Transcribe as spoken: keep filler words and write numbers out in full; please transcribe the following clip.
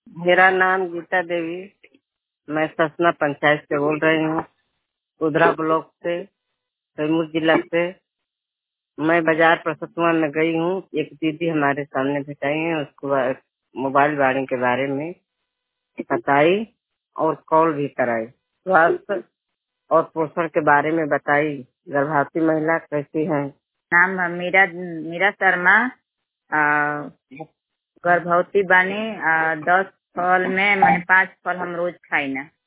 मेरा नाम गीता देवी। मैं ससना पंचायत से बोल रही हूँ, उधरा ब्लॉक से, कैमूर जिला से। मैं बाजार प्रसतुआ में गई हूँ। एक दीदी हमारे सामने बिठाई है, उसको बा- मोबाइल वाणी के बारे में बताई और कॉल भी कराई। स्वास्थ्य और पोषण के बारे में बताई। गर्भवती महिला कैसी है। नाम है मीरा मीरा शर्मा। आ, गर्भवती बानी। आ, दस फल में मैंने पाँच फल हम रोज खाई ना।